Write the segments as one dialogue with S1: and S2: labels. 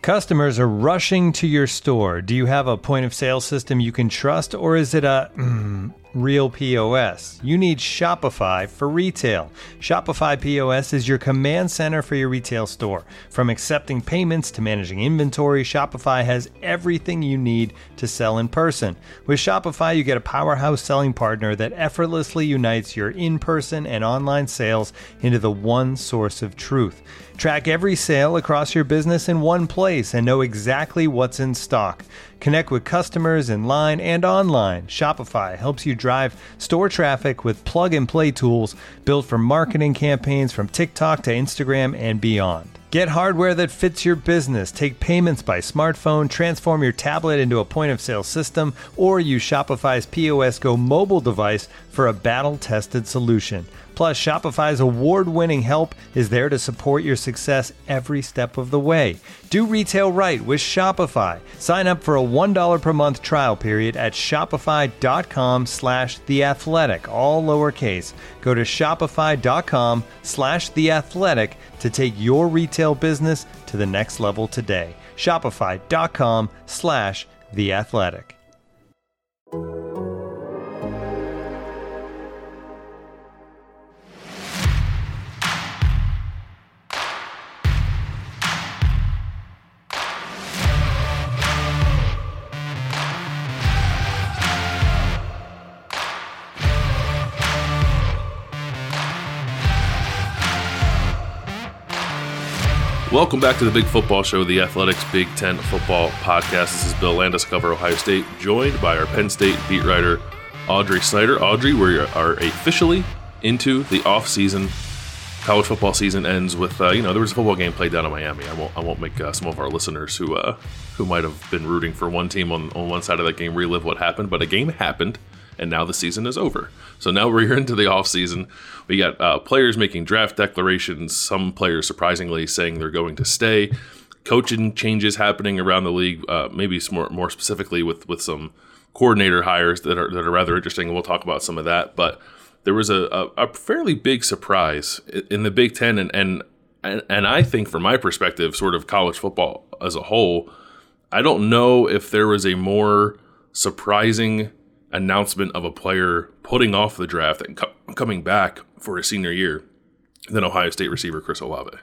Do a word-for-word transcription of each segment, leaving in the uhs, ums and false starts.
S1: Customers are rushing to your store. Do you have a point of sale system you can trust, or is it a mm, real P O S? You need Shopify for retail. Shopify P O S is your command center for your retail store. From accepting payments to managing inventory, Shopify has everything you need to sell in person. With Shopify, you get a powerhouse selling partner that effortlessly unites your in-person and online sales into the one source of truth. Track every sale across your business in one place and know exactly what's in stock. Connect with customers in line and online. Shopify helps you drive store traffic with plug-and-play tools built for marketing campaigns from TikTok to Instagram and beyond. Get hardware that fits your business. Take payments by smartphone, transform your tablet into a point-of-sale system, or use Shopify's P O S Go mobile device for a battle-tested solution. Plus, Shopify's award-winning help is there to support your success every step of the way. Do retail right with Shopify. Sign up for a one dollar per month trial period at shopify.com slash theathletic, all lowercase. Go to shopify.com slash theathletic to take your retail business to the next level today. Shopify.com slash theathletic.
S2: Welcome back to the Big Football Show, the Athletics Big Ten Football Podcast. This is Bill Landis, cover Ohio State, joined by our Penn State beat writer, Audrey Snyder. Audrey, we are officially into the off-season. College football season ends with, uh, you know, there was a football game played down in Miami. I won't, I won't make uh, some of our listeners who uh, who might have been rooting for one team on, on one side of that game relive what happened, but a game happened, and now the season is over. So now we're into the offseason. We got uh, players making draft declarations, some players surprisingly saying they're going to stay, coaching changes happening around the league, uh, maybe more, more specifically with, with some coordinator hires that are that are rather interesting, and we'll talk about some of that. But there was a, a, a fairly big surprise in the Big Ten, and, and and I think from my perspective, sort of college football as a whole, I don't know if there was a more surprising announcement of a player putting off the draft and co- coming back for his senior year than Ohio State receiver Chris Olave.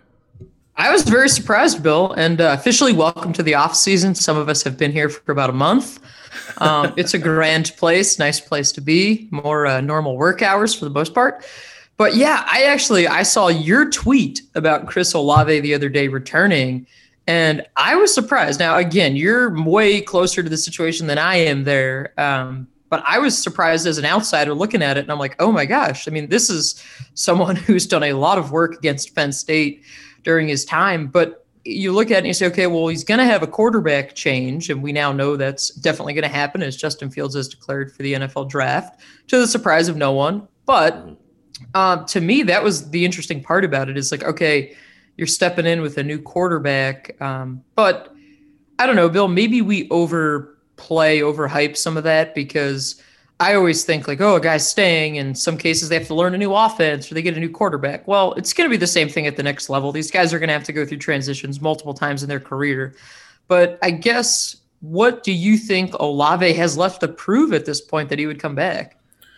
S3: I was very surprised, Bill, and uh, officially welcome to the off season. Some of us have been here for about a month. Um, it's a grand place, nice place to be, more uh, normal work hours for the most part. But yeah, I actually, I saw your tweet about Chris Olave the other day returning, and I was surprised. Now, again, you're way closer to the situation than I am there. Um, But I was surprised as an outsider looking at it, and I'm like, oh my gosh. I mean, this is someone who's done a lot of work against Penn State during his time. But you look at it and you say, okay, well, he's going to have a quarterback change, and we now know that's definitely going to happen as Justin Fields has declared for the N F L draft, to the surprise of no one. But um, to me, that was the interesting part about it, is like, okay, you're stepping in with a new quarterback. Um, but I don't know, Bill, maybe we over – play overhype some of that, because I always think like, oh, a guy's staying. In some cases, they have to learn a new offense or they get a new quarterback. Well, it's going to be the same thing at the next level. These guys are going to have to go through transitions multiple times in their career. But I guess, what do you think Olave has left to prove at this point that he would come back?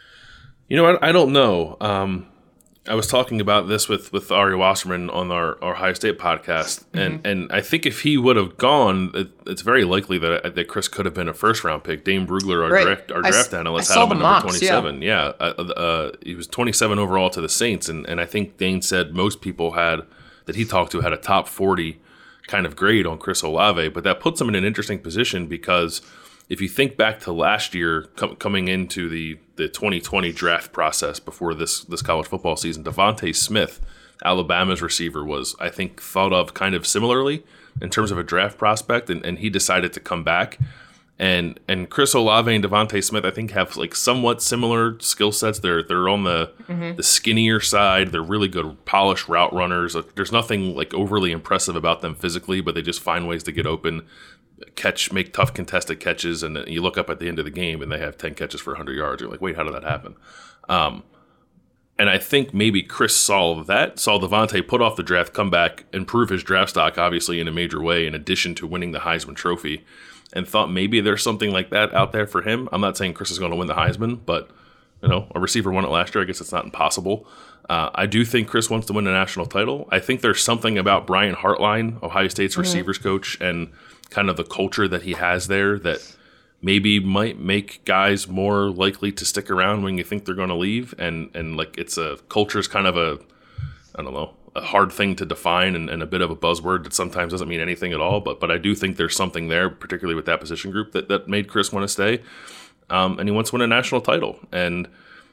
S2: You know, I, I don't know. Um, I was talking about this with, with Ari Wasserman on our, our Ohio State podcast, and, mm-hmm. and I think if he would have gone, it, it's very likely that that Chris could have been a first-round pick. Dane Brugler, our
S3: right.
S2: draft, our draft
S3: I,
S2: analyst,
S3: I
S2: had him at number
S3: mocks,
S2: twenty-seven. Yeah, yeah uh, uh, he was twenty-seven overall to the Saints, and, and I think Dane said most people had that he talked to had a top forty kind of grade on Chris Olave, but that puts him in an interesting position, because if you think back to last year, com- coming into the, the twenty twenty draft process before this this college football season, Devontae Smith, Alabama's receiver, was, I think, thought of kind of similarly in terms of a draft prospect, and, and he decided to come back. And and Chris Olave and Devontae Smith, I think, have like somewhat similar skill sets. They're they're on the mm-hmm. the skinnier side. They're really good polished route runners. There's nothing like overly impressive about them physically, but they just find ways to get open, catch, make tough contested catches, and you look up at the end of the game and they have ten catches for one hundred yards. You're like, wait, how did that happen? Um, And I think maybe Chris saw that, saw Devontae put off the draft, come back, improve his draft stock, obviously, in a major way, in addition to winning the Heisman Trophy, and thought maybe there's something like that out there for him. I'm not saying Chris is going to win the Heisman, but, you know, a receiver won it last year. I guess it's not impossible. Uh, I do think Chris wants to win a national title. I think there's something about Brian Hartline, Ohio State's mm-hmm. receivers coach, and kind of the culture that he has there that maybe might make guys more likely to stick around when you think they're going to leave. And, and like it's a culture is kind of a, I don't know, a hard thing to define and, and a bit of a buzzword that sometimes doesn't mean anything at all. But but I do think there's something there, particularly with that position group, that, that made Chris want to stay. Um, and he wants to win a national title. And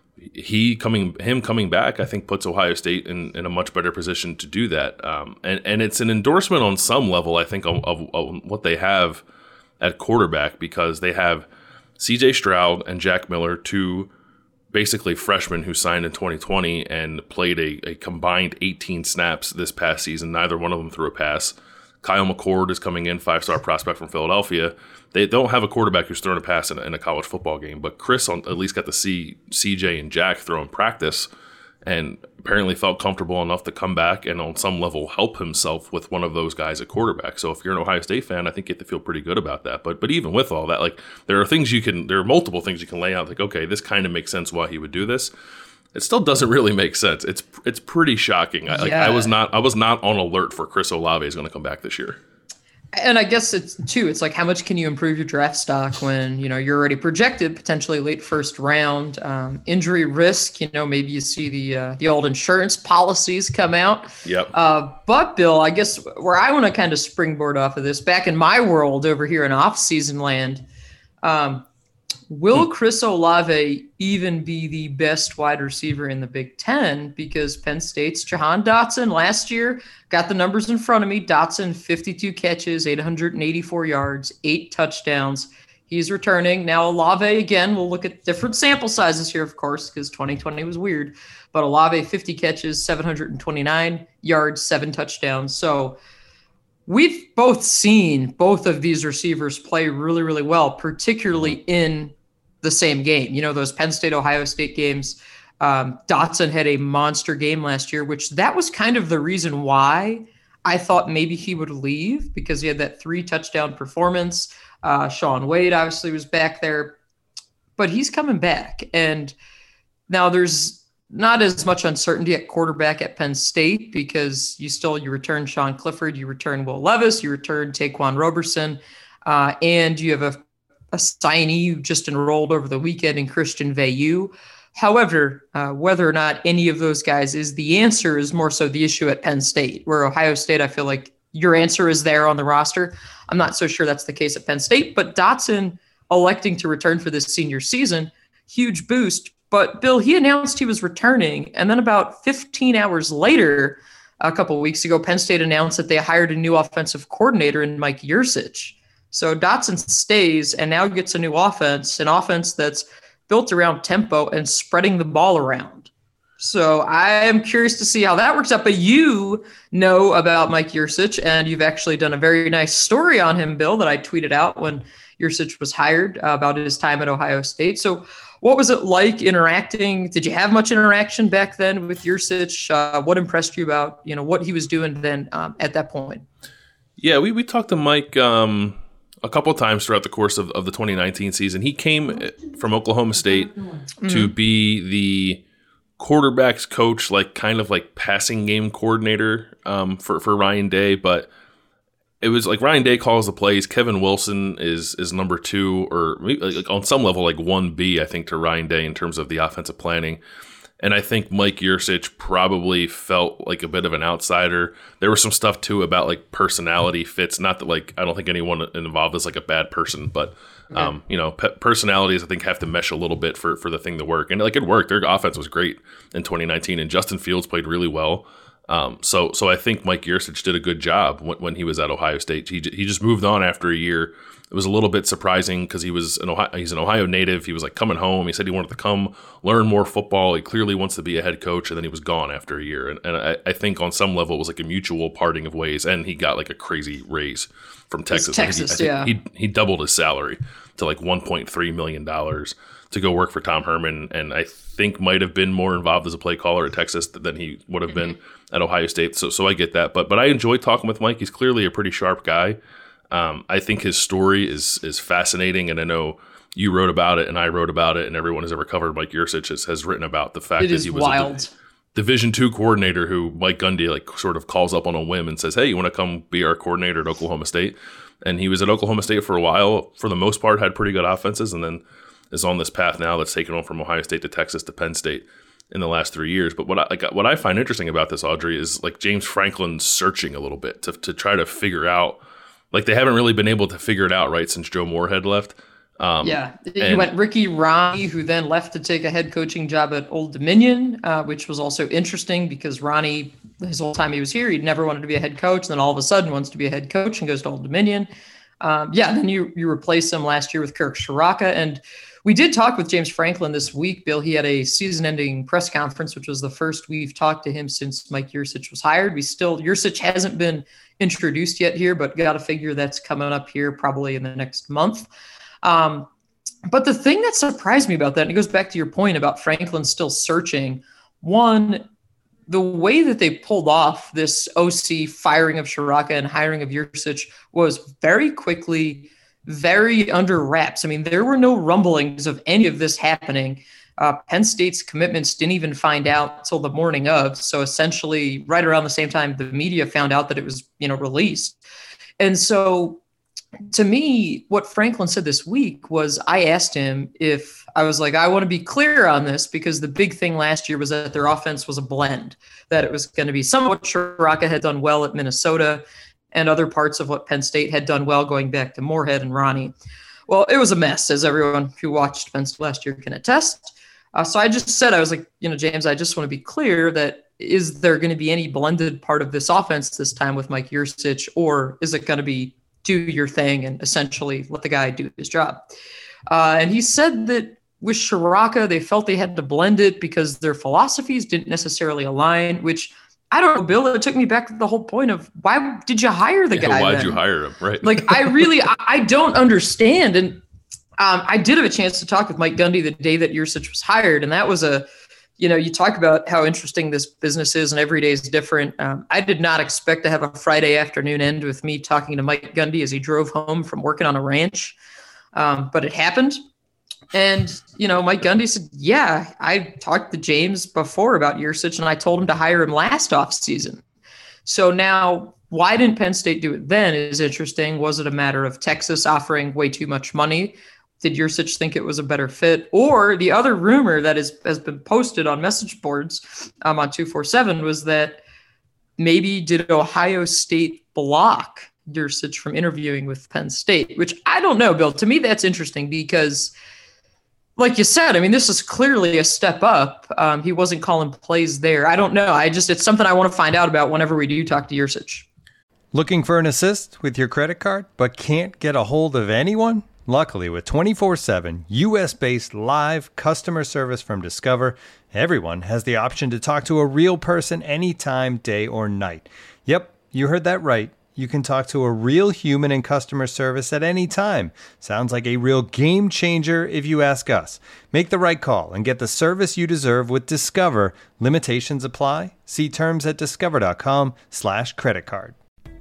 S2: he coming, him coming back, I think puts Ohio State in, in a much better position to do that. Um, and, and it's an endorsement on some level, I think, of, of, of what they have at quarterback, because they have C J Stroud and Jack Miller, two basically freshmen who signed in twenty twenty and played a, a combined eighteen snaps this past season. Neither one of them threw a pass. Kyle McCord is coming in, five-star prospect from Philadelphia. They don't have a quarterback who's thrown a pass in a, in a college football game, but Chris on, at least got to see C J and Jack throw in practice and apparently felt comfortable enough to come back and on some level help himself with one of those guys at quarterback. So if you're an Ohio State fan, I think you have to feel pretty good about that. But but even with all that, like there are things you can, there are multiple things you can lay out. Like, okay, this kind of makes sense why he would do this. It still doesn't really make sense. It's it's pretty shocking. I, like,
S3: yeah.
S2: I was not I was not on alert for Chris Olave is going to come back this year.
S3: And I guess it's too, it's like, how much can you improve your draft stock when, you know, you're already projected potentially late first round, um, injury risk, you know, maybe you see the, uh, the old insurance policies come out.
S2: Yep.
S3: Uh, but Bill, I guess where I want to kind of springboard off of this, back in my world over here in off season land, um, will Chris Olave even be the best wide receiver in the Big Ten? Because Penn State's Jahan Dotson last year, got the numbers in front of me. Dotson, fifty-two catches, eight hundred eighty-four yards, eight touchdowns. He's returning. Now Olave, again, we'll look at different sample sizes here, of course, because twenty twenty was weird. But Olave, fifty catches, seven hundred twenty-nine yards, seven touchdowns. So we've both seen both of these receivers play really, really well, particularly in the same game. You know, those Penn State, Ohio State games. Um, Dotson had a monster game last year, which that was kind of the reason why I thought maybe he would leave, because he had that three touchdown performance. Uh, Sean Wade obviously was back there, but he's coming back. And now there's not as much uncertainty at quarterback at Penn State, because you still, you return Sean Clifford, you return Will Levis, you return Taquan Roberson, uh, and you have a a signee who just enrolled over the weekend in Christian Veilleux. However, uh, whether or not any of those guys is the answer is more so the issue at Penn State, where Ohio State, I feel like your answer is there on the roster. I'm not so sure that's the case at Penn State, but Dotson electing to return for this senior season, huge boost. But Bill, he announced he was returning, and then about fifteen hours later, a couple of weeks ago, Penn State announced that they hired a new offensive coordinator in Mike Yurcich. So Dotson stays and now gets a new offense, an offense that's built around tempo and spreading the ball around. So I am curious to see how that works out. But you know about Mike Yurcich, and you've actually done a very nice story on him, Bill, that I tweeted out when Yurcich was hired, uh, about his time at Ohio State. So what was it like interacting? Did you have much interaction back then with Yurcich? Uh, what impressed you about, you know, what he was doing then um, at that point?
S2: Yeah, we, we talked to Mike um a couple of times throughout the course of, of the twenty nineteen season. He came from Oklahoma State mm-hmm. to be the quarterback's coach, like kind of like passing game coordinator um, for, for Ryan Day. But it was like Ryan Day calls the plays. Kevin Wilson is is number two, or maybe like on some level like one B, I think, to Ryan Day in terms of the offensive planning. And I think Mike Yurcich probably felt like a bit of an outsider. There was some stuff, too, about, like, personality fits. Not that, like, I don't think anyone involved is, like, a bad person. But, okay. um, you know, pe- personalities, I think, have to mesh a little bit for, for the thing to work. And, like, it worked. Their offense was great in twenty nineteen. And Justin Fields played really well. Um, so so I think Mike Yurcich did a good job when, when he was at Ohio State. He, he just moved on after a year. It was a little bit surprising because he was an Ohio, he's an Ohio native. He was like coming home. He said he wanted to come learn more football. He clearly wants to be a head coach, and then he was gone after a year. And, and I, I think on some level it was like a mutual parting of ways. And he got like a crazy raise from Texas.
S3: Texas,
S2: I think he,
S3: yeah.
S2: I think he he doubled his salary to like one point three million dollars. to go work for Tom Herman, and I think might have been more involved as a play caller at Texas than he would have been at Ohio State. So so I get that. But but I enjoy talking with Mike. He's clearly a pretty sharp guy. Um, I think his story is is fascinating, and I know you wrote about it, and I wrote about it, and everyone who's ever covered Mike Yurcich has, has written about the fact
S3: it
S2: that he was
S3: wild.
S2: a Div- Division two coordinator who Mike Gundy like sort of calls up on a whim and says, "Hey, you want to come be our coordinator at Oklahoma State?" And he was at Oklahoma State for a while. For the most part, had pretty good offenses, and then is on this path now that's taken on from Ohio State to Texas to Penn State in the last three years. But what I like, what I find interesting about this, Audrey, is like James Franklin searching a little bit to to try to figure out. Like they haven't really been able to figure it out, right, since Joe Moorhead left. Um,
S3: yeah, you
S2: and,
S3: went Ricky Ronnie, who then left to take a head coaching job at Old Dominion, uh, which was also interesting because Ronnie, his whole time he was here, he'd never wanted to be a head coach. Then all of a sudden wants to be a head coach and goes to Old Dominion. Um, yeah, then you you replace him last year with Kirk Ciarrocca. And we did talk with James Franklin this week, Bill. He had a season-ending press conference, which was the first we've talked to him since Mike Yurcich was hired. We still, Yurcich hasn't been introduced yet here, but got to figure that's coming up here probably in the next month. Um, but the thing that surprised me about that, and it goes back to your point about Franklin still searching, one, the way that they pulled off this O C firing of Ciarrocca and hiring of Yurcich was very quickly, very under wraps. I mean, there were no rumblings of any of this happening. Uh, Penn State's commitments didn't even find out till the morning of. So essentially right around the same time the media found out that it was, you know, released. And so to me, what Franklin said this week was, I asked him if I was like, I want to be clear on this, because the big thing last year was that their offense was a blend, that it was going to be some of what Ciarrocca had done well at Minnesota and other parts of what Penn State had done well going back to Moorhead and Ronnie. Well, it was a mess, as everyone who watched Penn State last year can attest. Uh, so I just said, I was like, you know, James, I just want to be clear that is there going to be any blended part of this offense this time with Mike Yurcich, or is it going to be do your thing and essentially let the guy do his job? Uh, and he said that with Ciarrocca, they felt they had to blend it because their philosophies didn't necessarily align, which I don't know, Bill, it took me back to the whole point of why did you hire the
S2: yeah,
S3: guy?
S2: Why'd
S3: then?
S2: you hire him? Right.
S3: Like, I really, I, I don't understand. And um, I did have a chance to talk with Mike Gundy the day that Yurcich was hired. And that was a, you know, you talk about how interesting this business is and every day is different. Um, I did not expect to have a Friday afternoon end with me talking to Mike Gundy as he drove home from working on a ranch. Um, but it happened. And, you know, Mike Gundy said, yeah, I talked to James before about Yurcich and I told him to hire him last offseason. So now, why didn't Penn State do it then is interesting. Was it a matter of Texas offering way too much money? Did Yurcich think it was a better fit? Or the other rumor that is, has been posted on message boards um, on two forty-seven was that maybe did Ohio State block Yurcich from interviewing with Penn State, which I don't know, Bill. To me, that's interesting because, like you said, I mean, this is clearly a step up. Um, he wasn't calling plays there. I don't know. I just, it's something I want to find out about whenever we do talk to Yurcich.
S1: Looking for an assist with your credit card, but can't get a hold of anyone? Luckily, with twenty-four seven U S-based live customer service from Discover, everyone has the option to talk to a real person anytime, day or night. Yep, you heard that right. You can talk to a real human in customer service at any time. Sounds like a real game changer if you ask us. Make the right call and get the service you deserve with Discover. Limitations apply. See terms at discover.com slash credit card.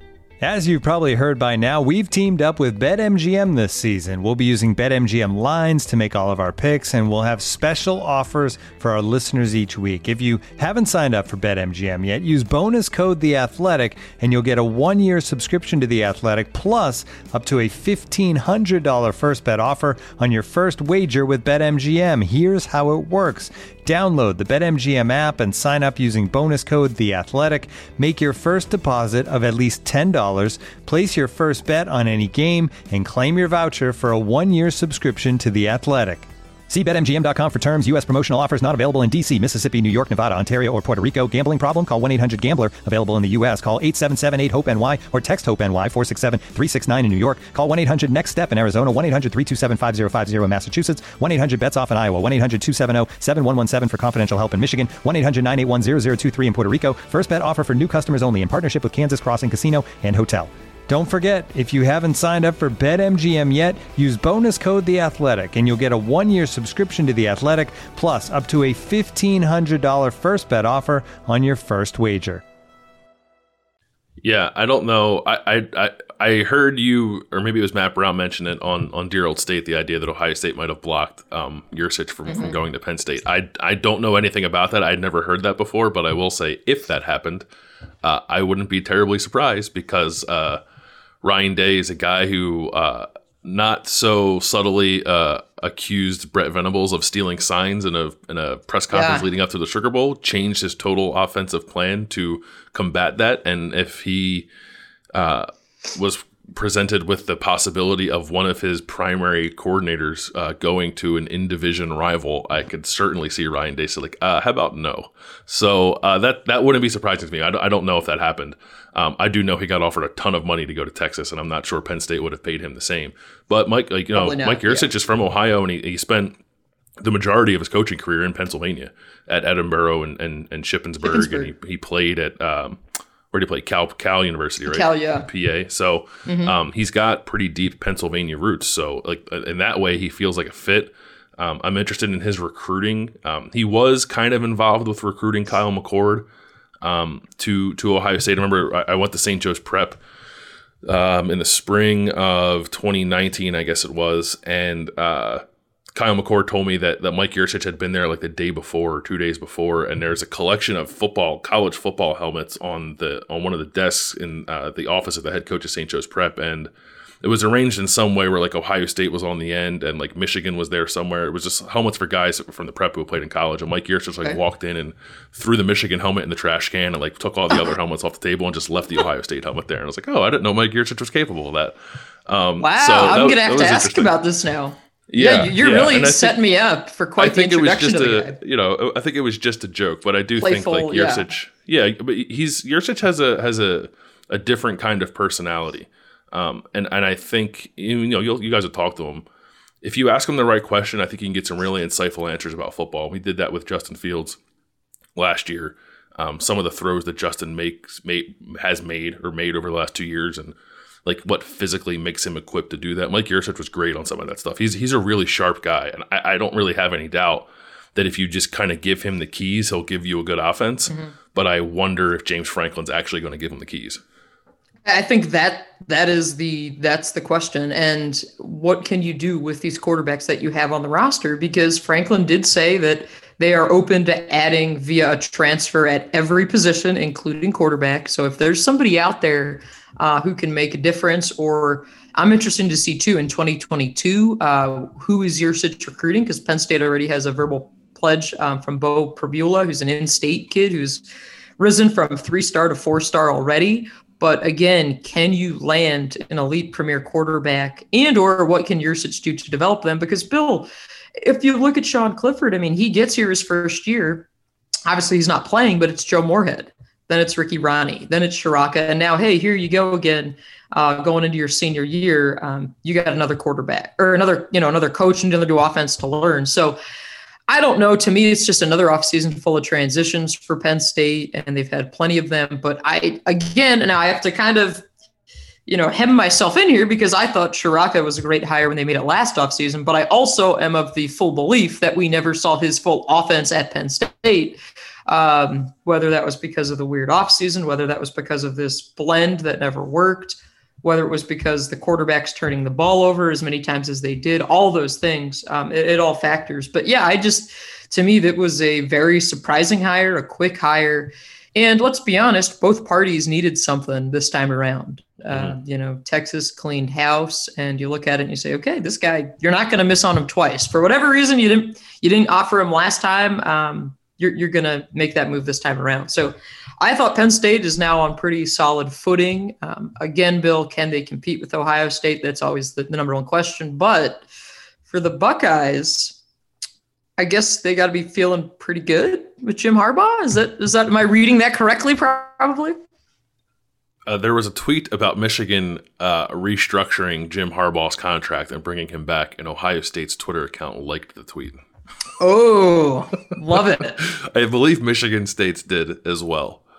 S1: As you've probably heard by now, we've teamed up with BetMGM this season. We'll be using BetMGM lines to make all of our picks, and we'll have special offers for our listeners each week. If you haven't signed up for BetMGM yet, use bonus code The Athletic, and you'll get a one-year subscription to The Athletic, plus up to a fifteen hundred dollars first bet offer on your first wager with BetMGM. Here's how it works. Download the BetMGM app and sign up using bonus code The Athletic. Make your first deposit of at least ten dollars. Place your first bet on any game and claim your voucher for a one-year subscription to The Athletic. See Bet M G M dot com for terms. U S promotional offers not available in D C, Mississippi, New York, Nevada, Ontario, or Puerto Rico. Gambling problem? Call one eight hundred gambler. Available in the U S. Call eight seven seven eight hope N Y or text HOPE-NY four six seven three six nine in New York. Call one eight hundred next step in Arizona. one eight hundred three two seven five zero five zero in Massachusetts. one eight hundred bets off in Iowa. one eight hundred two seven zero seven one one seven for confidential help in Michigan. one eight hundred nine eight one zero zero two three in Puerto Rico. First bet offer for new customers only in partnership with Kansas Crossing Casino and Hotel. Don't forget, if you haven't signed up for BetMGM yet, use bonus code The Athletic, and you'll get a one-year subscription to The Athletic, plus up to a fifteen hundred dollars first bet offer on your first wager.
S2: Yeah, I don't know. I, I I I heard you, or maybe it was Matt Brown, mention it on, on Dear Old State, the idea that Ohio State might have blocked um, Yurcich from, mm-hmm. from going to Penn State. I, I don't know anything about that. I'd never heard that before, but I will say if that happened, uh, I wouldn't be terribly surprised because uh, Ryan Day is a guy who uh, not so subtly uh, accused Brett Venables of stealing signs in a in a press conference yeah. leading up to the Sugar Bowl, changed his total offensive plan to combat that. And if he uh, was presented with the possibility of one of his primary coordinators uh, going to an in-division rival, I could certainly see Ryan Day say, like, uh, how about no? So uh, that that wouldn't be surprising to me. I don't, I don't know if that happened. Um, I do know he got offered a ton of money to go to Texas, and I'm not sure Penn State would have paid him the same. But Mike, like you know, Mike Yurcich yeah. is from Ohio, and he, he spent the majority of his coaching career in Pennsylvania at Edinboro and and, and Shippensburg, Shippensburg, and he, he played at um, where did he play? Cal Cal University, right?
S3: Cal, yeah,
S2: P A. So mm-hmm. um, he's got pretty deep Pennsylvania roots. So like in that way, he feels like a fit. Um, I'm interested in his recruiting. Um, he was kind of involved with recruiting Kyle McCord um, to to Ohio State. I remember I, I went to Saint Joe's Prep um, in the spring of twenty nineteen, I guess it was, and uh, Kyle McCord told me that, that Mike Yurcich had been there like the day before or two days before, and there's a collection of football, college football helmets on the on one of the desks in uh, the office of the head coach of Saint Joe's Prep, and it was arranged in some way where like Ohio State was on the end and like Michigan was there somewhere. It was just helmets for guys from the Prep who played in college, and Mike Yurcich like okay. walked in and threw the Michigan helmet in the trash can and like took all the other helmets off the table and just left the Ohio State helmet there. And I was like, oh, I didn't know Mike Yurcich was capable of that. Um,
S3: wow,
S2: so
S3: I'm
S2: that,
S3: gonna have to ask about this now. Yeah, yeah you're
S2: yeah.
S3: really
S2: think,
S3: setting me up for quite the introduction
S2: to
S3: the
S2: guy. You know, I think it was just a joke, but I do
S3: Playful,
S2: think like Yurcich, yeah. yeah, but he's Yurcich has a has a, a different kind of personality, um, and and I think you know you'll, you guys will talk to him. If you ask him the right question, I think you can get some really insightful answers about football. We did that with Justin Fields last year. Um, some of the throws that Justin makes made, has made or made over the last two years, and like what physically makes him equipped to do that. Mike Yurcich was great on some of that stuff. He's he's a really sharp guy, and I, I don't really have any doubt that if you just kind of give him the keys, he'll give you a good offense. Mm-hmm. But I wonder if James Franklin's actually going to give him the keys.
S3: I think that that is the that's the question. And what can you do with these quarterbacks that you have on the roster? Because Franklin did say that they are open to adding via a transfer at every position, including quarterback. So if there's somebody out there uh, who can make a difference, or I'm interested to see too in twenty twenty-two, uh, who is Yurcich recruiting? Because Penn State already has a verbal pledge um, from Bo Prabula, who's an in-state kid who's risen from three-star to four-star already. But again, can you land an elite premier quarterback, and or what can Yurcich do to develop them? Because Bill, if you look at Sean Clifford, I mean, he gets here his first year. Obviously, he's not playing, but it's Joe Moorhead. Then it's Ricky Ronnie. Then it's Shiraka. And now, hey, here you go again, uh, going into your senior year. Um, you got another quarterback or another, you know, another coach and another new offense to learn. So I don't know. To me, it's just another offseason full of transitions for Penn State, and they've had plenty of them. But I, again, now I have to kind of, you know, hem myself in here because I thought Shiraka was a great hire when they made it last offseason. But I also am of the full belief that we never saw his full offense at Penn State, um, whether that was because of the weird offseason, whether that was because of this blend that never worked, whether it was because the quarterback's turning the ball over as many times as they did, all those things, um, it, it all factors. But yeah, I just, to me, that was a very surprising hire, a quick hire. And let's be honest, both parties needed something this time around. Mm-hmm. Uh, you know, Texas cleaned house, and you look at it and you say, okay, this guy, you're not going to miss on him twice. For whatever reason, you didn't, you didn't offer him last time. Um, you're, you're going to make that move this time around. So I thought Penn State is now on pretty solid footing. Um, again, Bill, can they compete with Ohio State? That's always the, the number one question. But for the Buckeyes, I guess they got to be feeling pretty good with Jim Harbaugh. Is that, is that, am I reading that correctly? Probably.
S2: Uh, there was a tweet about Michigan uh, restructuring Jim Harbaugh's contract and bringing him back, and Ohio State's Twitter account liked the tweet.
S3: Oh, love it.
S2: I believe Michigan State's did as well.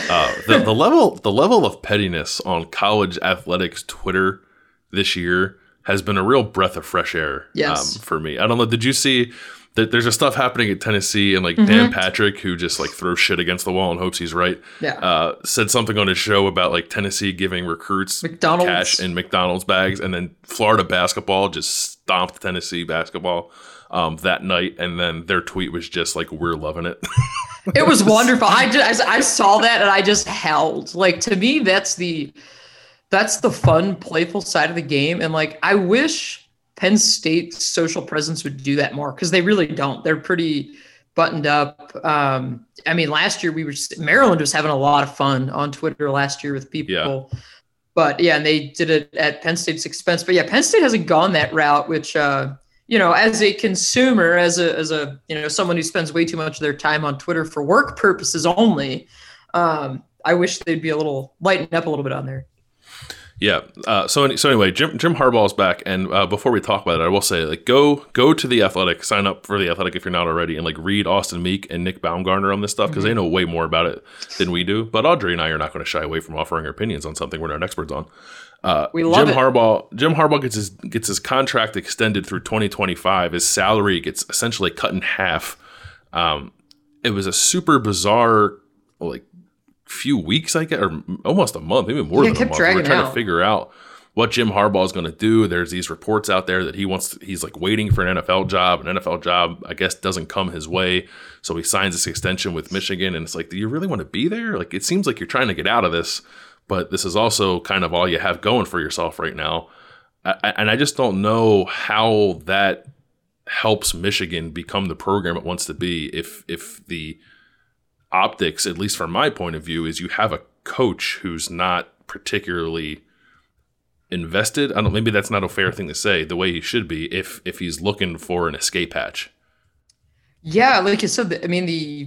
S2: Uh, the, the level the level of pettiness on college athletics Twitter this year has been a real breath of fresh air
S3: yes.
S2: um, for me. I don't know. Did you see that there's a stuff happening at Tennessee and like mm-hmm. Dan Patrick, who just like throws shit against the wall and hopes he's right,
S3: yeah.
S2: uh, said something on his show about like Tennessee giving recruits
S3: McDonald's.
S2: cash in McDonald's bags, and then Florida basketball just stomped Tennessee basketball um, that night. And then their tweet was just like, "We're loving it."
S3: It was wonderful. I just I saw that and I just held. Like, to me, that's the that's the fun, playful side of the game. And like, I wish Penn State's social presence would do that more, because they really don't. They're pretty buttoned up. Um, I mean, last year we were just, Maryland was having a lot of fun on Twitter last year with people. Yeah. But yeah, and they did it at Penn State's expense. But yeah, Penn State hasn't gone that route, which uh, you know, as a consumer, as a as a you know someone who spends way too much of their time on Twitter for work purposes only, um, I wish they'd be a little lighten up a little bit on there.
S2: Yeah. Uh, so so anyway, Jim Jim Harbaugh's back, and uh, before we talk about it, I will say, like, go go to the Athletic, sign up for the Athletic if you're not already, and like read Austin Meek and Nick Baumgartner on this stuff, because mm-hmm. they know way more about it than we do. But Audrey and I are not going to shy away from offering our opinions on something we're not experts on. Uh,
S3: we love
S2: Jim
S3: it.
S2: Harbaugh. Jim Harbaugh gets his gets his contract extended through twenty twenty-five. His salary gets essentially cut in half. Um, it was a super bizarre, like, few weeks, I guess, or almost a month, maybe more
S3: yeah,
S2: than a month. We're trying
S3: out.
S2: to figure out what Jim Harbaugh is going to do. There's these reports out there that he wants to, he's like waiting for an N F L job. An N F L job, I guess, doesn't come his way. So he signs this extension with Michigan. And it's like, do you really want to be there? Like, it seems like you're trying to get out of this, but this is also kind of all you have going for yourself right now. I, and I just don't know how that helps Michigan become the program it wants to be if if the optics, at least from my point of view, is you have a coach who's not particularly invested. I don't. Maybe that's not a fair thing to say. The way he should be, if if he's looking for an escape hatch.
S3: Yeah, like you said, I mean the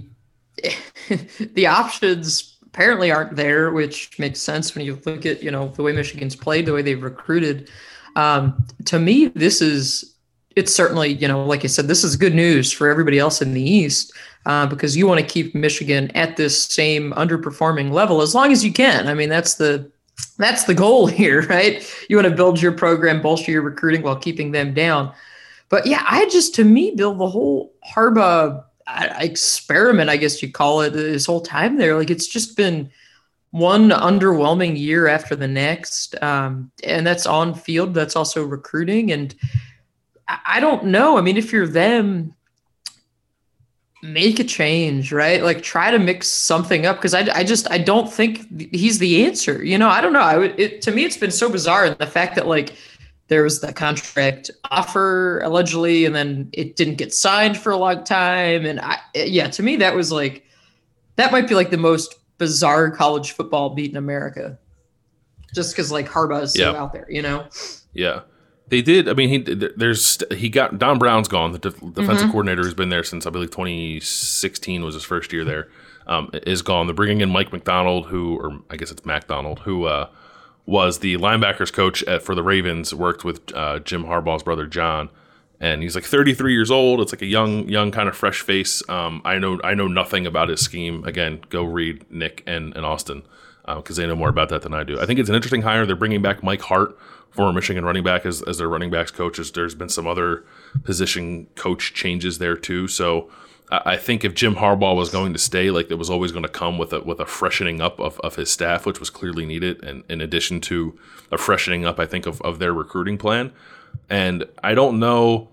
S3: the options apparently aren't there, which makes sense when you look at you know the way Michigan's played, the way they've recruited. Um, to me, this is it's certainly you know like I said, this is good news for everybody else in the East. Uh, because you want to keep Michigan at this same underperforming level as long as you can. I mean, that's the that's the goal here, right? You want to build your program, bolster your recruiting while keeping them down. But yeah, I just, to me, Bill, the whole Harbaugh experiment, I guess you call it, this whole time there, like it's just been one underwhelming year after the next. Um, and that's on field. That's also recruiting. And I don't know. I mean, if you're them, make a change, right? Like try to mix something up. Cause I, I just, I don't think he's the answer. You know, I don't know. I would, it, to me, it's been so bizarre. And the fact that like there was the contract offer allegedly, and then it didn't get signed for a long time. And I, yeah, to me, that was like, that might be like the most bizarre college football beat in America. Just cause like Harbaugh is so
S2: yeah.
S3: out there, you know?
S2: Yeah. They did. I mean, he there's he got Don Brown's gone. The def, defensive mm-hmm. coordinator who's been there since I believe twenty sixteen was his first year there. Um, is gone. They're bringing in Mike McDonald, who, or I guess it's McDonald, who uh, was the linebackers coach at, for the Ravens. Worked with uh, Jim Harbaugh's brother John, and he's like thirty-three years old. It's like a young, young kind of fresh face. Um, I know, I know nothing about his scheme. Again, go read Nick and, and Austin because uh, they know more about that than I do. I think it's an interesting hire. They're bringing back Mike Hart, former Michigan running back, as, as their running backs coaches. There's been some other position coach changes there too. So I think if Jim Harbaugh was going to stay, like it was always going to come with a with a freshening up of, of his staff, which was clearly needed, and in addition to a freshening up, I think, of, of their recruiting plan. And I don't know.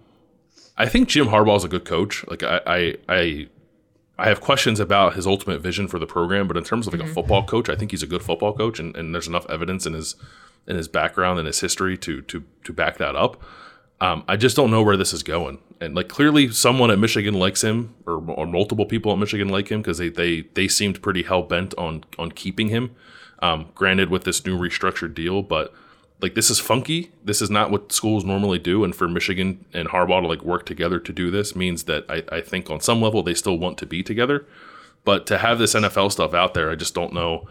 S2: I think Jim Harbaugh is a good coach. Like I I I, I have questions about his ultimate vision for the program, but in terms of like mm-hmm. a football coach, I think he's a good football coach, and, and there's enough evidence in his in his background and his history to to to back that up. Um, I just don't know where this is going. And like clearly someone at Michigan likes him, or, or multiple people at Michigan like him, because they, they they seemed pretty hell-bent on on keeping him. Um, granted, with this new restructured deal, but like this is funky. This is not what schools normally do. And for Michigan and Harbaugh to like work together to do this means that I, I think on some level they still want to be together. But to have this N F L stuff out there, I just don't know.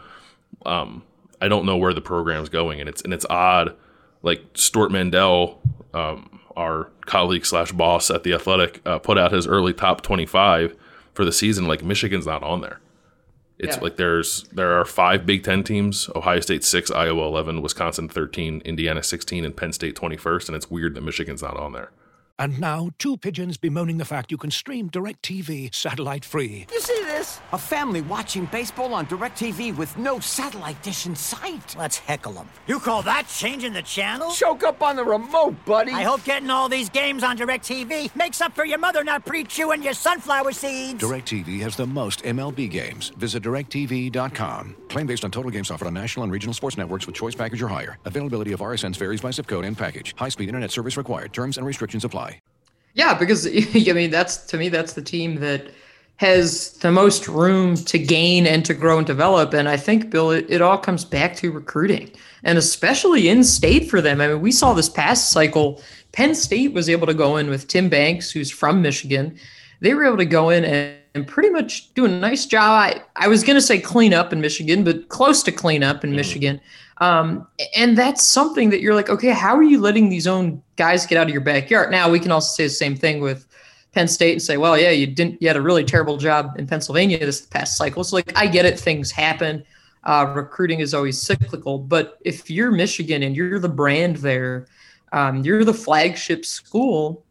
S2: Um, I don't know where the program's going, and it's and it's odd. Like Stuart Mandel, um, our colleague slash boss at the Athletic, uh, put out his early top twenty-five for the season. Like Michigan's not on there. It's
S3: Yeah.
S2: like there's there are five Big Ten teams: Ohio State six, Iowa eleven, Wisconsin thirteen, Indiana sixteen, and Penn State twenty-first. And it's weird that Michigan's not on there.
S4: And now, two pigeons bemoaning the fact you can stream DirecTV satellite-free.
S5: You see this? A family watching baseball on DirecTV with no satellite dish in sight.
S6: Let's heckle them. You call that changing the channel?
S5: Choke up on the remote, buddy.
S6: I hope getting all these games on DirecTV makes up for your mother not pre-chewing your sunflower seeds.
S4: DirecTV has the most M L B games. Visit direct T V dot com. Claim based on total games offered on national and regional sports networks with choice package or higher. Availability of R S Ns varies by zip code and package. High-speed internet service required. Terms and restrictions apply.
S3: Yeah, because I mean, that's to me, that's the team that has the most room to gain and to grow and develop. And I think, Bill, it, it all comes back to recruiting, and especially in state for them. I mean, we saw this past cycle, Penn State was able to go in with Tim Banks, who's from Michigan. They were able to go in and, and pretty much do a nice job. I, I was going to say clean up in Michigan, but close to clean up in mm-hmm. Michigan. Um, and that's something that you're like, okay, how are you letting these own guys get out of your backyard? Now we can also say the same thing with Penn State and say, well, yeah, you didn't, you had a really terrible job in Pennsylvania this past cycle. So like, I get it. Things happen. Uh, recruiting is always cyclical, but if you're Michigan and you're the brand there, um, you're the flagship school.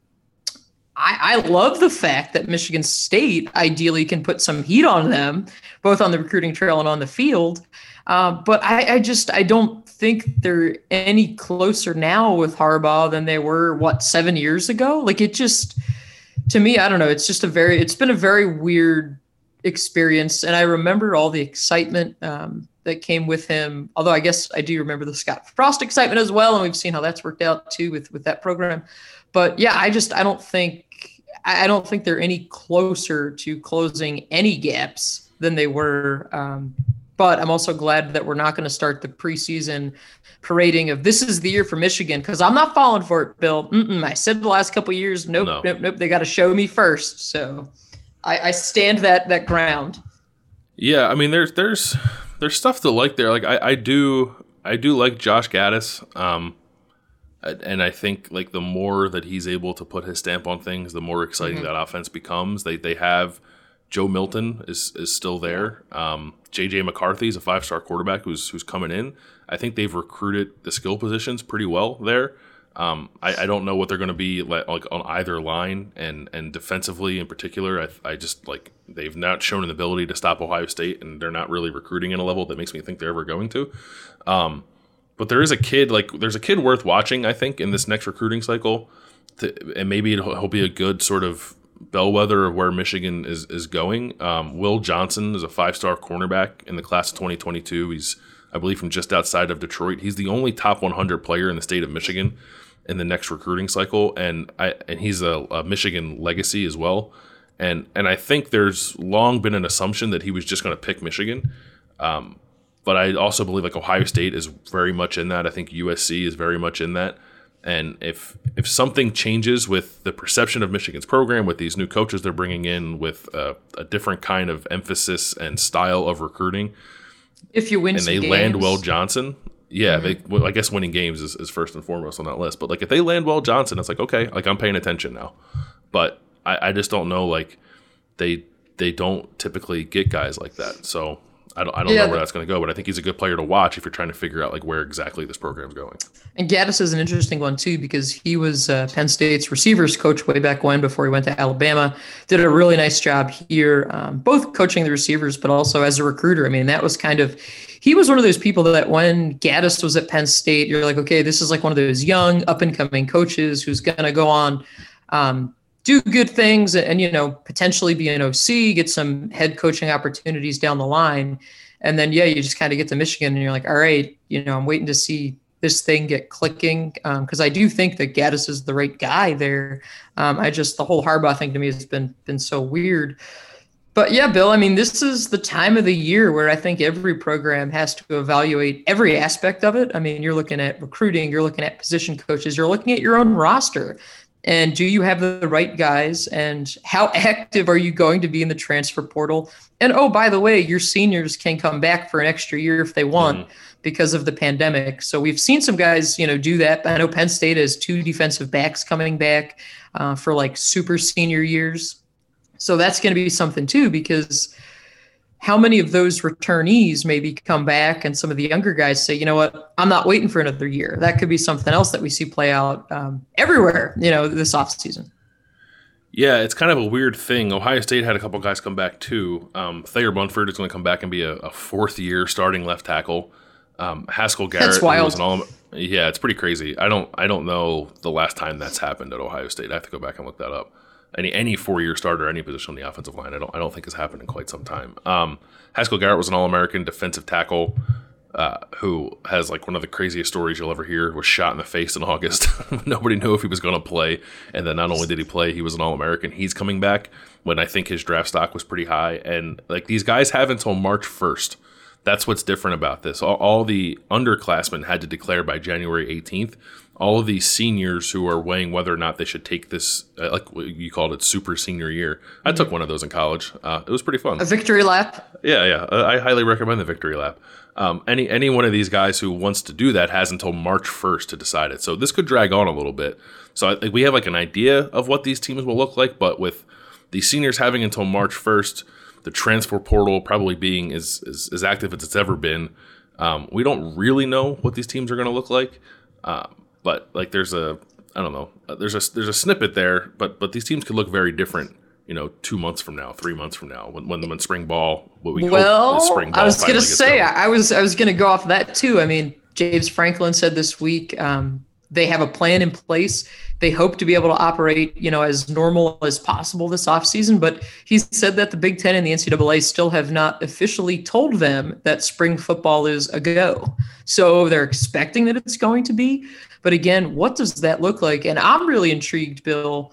S3: I, I love the fact that Michigan State ideally can put some heat on them, both on the recruiting trail and on the field. Uh, but I, I just I don't think they're any closer now with Harbaugh than they were, what, seven years ago? Like, it just, to me, I don't know. It's just a very, it's been a very weird experience. And I remember all the excitement um, that came with him. Although I guess I do remember the Scott Frost excitement as well. And we've seen how that's worked out too with, with that program. But yeah, I just, I don't think, I don't think they're any closer to closing any gaps than they were. Um, But I'm also glad that we're not going to start the preseason parading of this is the year for Michigan, because I'm not falling for it, Bill. Mm-mm. I said the last couple of years, nope,
S2: no.
S3: nope, nope. They got to show me first. So I, I stand that that ground.
S2: Yeah, I mean, there's there's there's stuff to like there. Like I, I do I do like Josh Gaddis, um, and I think like the more that he's able to put his stamp on things, the more exciting mm-hmm. that offense becomes. They they have. Joe Milton is is still there. Um, J J McCarthy is a five-star quarterback who's who's coming in. I think they've recruited the skill positions pretty well there. Um, I, I don't know what they're going to be like, like on either line, and and defensively in particular. I I just like they've not shown an ability to stop Ohio State, and they're not really recruiting at a level that makes me think they're ever going to. Um, but there is a kid like there's a kid worth watching. I think in this next recruiting cycle, to, and maybe it'll, he'll be a good sort of bellwether of where Michigan is is going. Um, Will Johnson is a five-star cornerback in the class of twenty twenty-two. He's, I believe, from just outside of Detroit. He's the only top one hundred player in the state of Michigan in the next recruiting cycle, and I and he's a, a Michigan legacy as well. And and I think there's long been an assumption that he was just going to pick Michigan. Um, but I also believe like Ohio State is very much in that. I think U S C is very much in that. And if if something changes with the perception of Michigan's program, with these new coaches they're bringing in, with a, a different kind of emphasis and style of recruiting,
S3: if you win
S2: and
S3: some
S2: they
S3: games.
S2: land Will Johnson, yeah, mm-hmm. they well, I guess winning games is, is first and foremost on that list. But like if they land Will Johnson, it's like okay, like I'm paying attention now. But I, I just don't know, like they they don't typically get guys like that, so. I don't, I don't yeah, know where that's going to go, but I think he's a good player to watch if you're trying to figure out like where exactly this program's going.
S3: And Gaddis is an interesting one too, because he was uh, Penn State's receivers coach way back when, before he went to Alabama. Did a really nice job here, um, both coaching the receivers, but also as a recruiter. I mean, that was kind of, he was one of those people that when Gaddis was at Penn State, you're like, okay, this is like one of those young up and coming coaches who's going to go on, um, do good things and, you know, potentially be an O C, get some head coaching opportunities down the line. And then, yeah, you just kind of get to Michigan and you're like, all right, you know, I'm waiting to see this thing get clicking. Um, cause I do think that Gaddis is the right guy there. Um, I just, the whole Harbaugh thing to me has been, been so weird. But yeah, Bill, I mean, this is the time of the year where I think every program has to evaluate every aspect of it. I mean, you're looking at recruiting, you're looking at position coaches, you're looking at your own roster. And do you have the right guys? And how active are you going to be in the transfer portal? And, oh, by the way, your seniors can come back for an extra year if they want mm-hmm. because of the pandemic. So we've seen some guys, you know, do that. I know Penn State has two defensive backs coming back uh, for like super senior years. So that's going to be something too, because how many of those returnees maybe come back and some of the younger guys say, you know what, I'm not waiting for another year. That could be something else that we see play out um, everywhere, you know, this offseason.
S2: Yeah, it's kind of a weird thing. Ohio State had a couple guys come back too. Um, Thayer Munford is going to come back and be a, a fourth year starting left tackle. Um, Haskell Garrett,
S3: that's wild.
S2: Was an all, yeah, it's pretty crazy. I don't, I don't know the last time that's happened at Ohio State. I have to go back and look that up. Any any four year starter, any position on the offensive line, I don't, I don't think has happened in quite some time. Um, Haskell Garrett was an All American defensive tackle. Uh, who has like one of the craziest stories you'll ever hear, was shot in the face in August. Nobody knew if he was going to play. And then not only did he play, he was an All-American. He's coming back when I think his draft stock was pretty high. And like these guys have until March first. That's what's different about this. All, all the underclassmen had to declare by January eighteenth. All of these seniors who are weighing whether or not they should take this, uh, like you called it, super senior year. I took one of those in college. Uh, it was pretty fun.
S3: A victory lap?
S2: Yeah, yeah. I highly recommend the victory lap. Um, any any one of these guys who wants to do that has until March first to decide it. So this could drag on a little bit. So I think we have like an idea of what these teams will look like, but with the seniors having until March first, the transfer portal probably being as, as, as active as it's ever been, um, we don't really know what these teams are going to look like. Um, but like there's a, I don't know, there's a there's a snippet there, but but these teams could look very different. You know, two months from now, three months from now, when when, when spring ball, what we
S3: well,
S2: hope is spring ball.
S3: I was going to say,
S2: going.
S3: I was I was going to go off of that too. I mean, James Franklin said this week um, they have a plan in place. They hope to be able to operate, you know, as normal as possible this offseason. But he said that the Big Ten and the N C double A still have not officially told them that spring football is a go. So they're expecting that it's going to be. But again, what does that look like? And I'm really intrigued, Bill,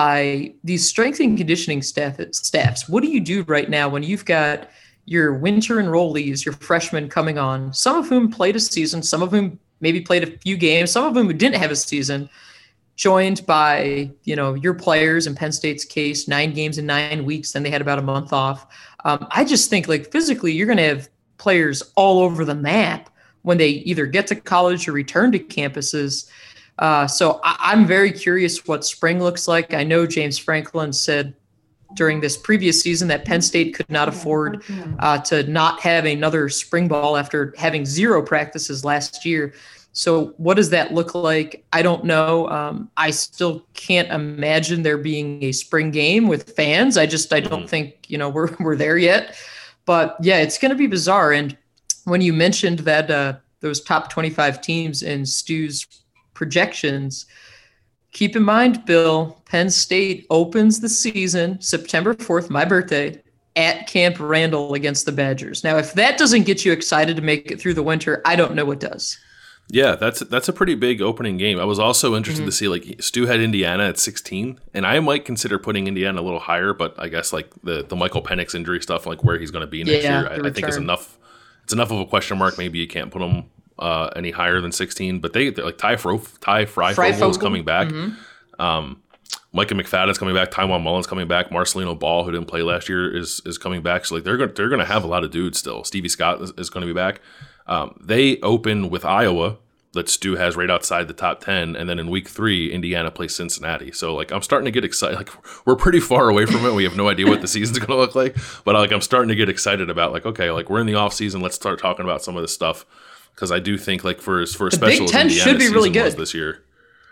S3: by these strength and conditioning staff staffs. What do you do right now when you've got your winter enrollees, your freshmen coming on, some of whom played a season, some of whom maybe played a few games, some of whom who didn't have a season, joined by, you know, your players in Penn State's case, nine games in nine weeks, then they had about a month off. Um, I just think like physically you're going to have players all over the map when they either get to college or return to campuses. Uh, so I, I'm very curious what spring looks like. I know James Franklin said during this previous season that Penn State could not afford uh, to not have another spring ball after having zero practices last year. So what does that look like? I don't know. Um, I still can't imagine there being a spring game with fans. I just, I don't think, you know, we're, we're there yet, but yeah, it's going to be bizarre. And when you mentioned that uh, those top twenty-five teams in Stu's projections, keep in mind, Bill, Penn State opens the season September fourth, my birthday, at Camp Randall against the Badgers. Now, if that doesn't get you excited to make it through the winter, I don't know what does.
S2: Yeah, that's that's a pretty big opening game. I was also interested
S3: Mm-hmm.
S2: to see, like, Stu had Indiana at sixteen, and I might consider putting Indiana a little higher, but I guess, like, the, the Michael Penix injury stuff, like, where he's going to be next
S3: Yeah,
S2: year, I,
S3: the
S2: I think is
S3: return.
S2: enough. It's enough of a question mark. Maybe you can't put him uh, any higher than sixteen, but they, like, Ty, Fro, Ty Freifogel is coming back.
S3: Mm-hmm.
S2: Um, Micah McFadden's coming back. Tywone Mullen's coming back. Marcelino Ball, who didn't play last year, is is coming back. So, like, they're going they're going to have a lot of dudes still. Stevie Scott is, is going to be back. Um, they open with Iowa, that Stu has right outside the top ten, and then in week three, Indiana plays Cincinnati. So, like, I'm starting to get excited. Like, we're pretty far away from it. We have no idea what the season's going to look like, but like, I'm starting to get excited about, like, okay, like, we're in the off season. Let's start talking about some of this stuff, because I do think, like, for for a
S3: The
S2: special
S3: Big
S2: as
S3: Ten
S2: Indiana
S3: should be really
S2: season was
S3: good
S2: this year,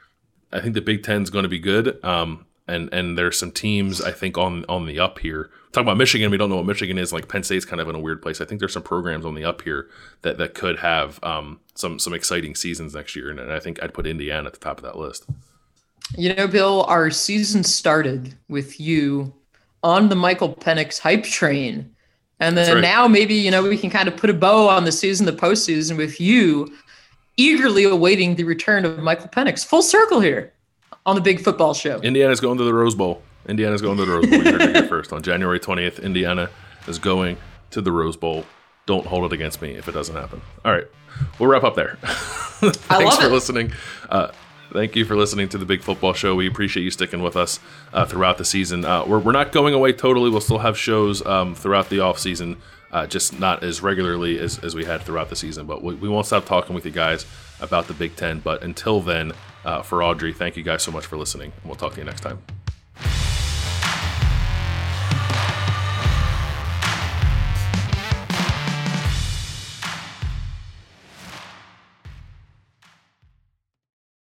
S2: I think the Big Ten's going to be good. Um, and and there's some teams I think on on the up here. Talking about Michigan, we don't know what Michigan is. Like, Penn State's kind of in a weird place. I think there's some programs on the up here that, that could have um, some some exciting seasons next year, and, and I think I'd put Indiana at the top of that list.
S3: You know, Bill, our season started with you on the Michael Penix hype train. And then
S2: right.
S3: now maybe, you know, we can kind of put a bow on the season, the postseason, with you eagerly awaiting the return of Michael Penix. Full circle here on the Big Football Show.
S2: Indiana's going to the Rose Bowl. Indiana's going to the Rose Bowl. You heard it here first. On January twentieth, Indiana is going to the Rose Bowl. Don't hold it against me if it doesn't happen. All right. We'll wrap up there. Thanks
S3: I love
S2: for
S3: it.
S2: listening. Uh, thank you for listening to the Big Football Show. We appreciate you sticking with us uh, throughout the season. Uh, we're, we're not going away totally. We'll still have shows um, throughout the offseason, uh, just not as regularly as, as we had throughout the season. But we, we won't stop talking with you guys about the Big Ten. But until then, uh, for Audrey, thank you guys so much for listening. And we'll talk to you next time.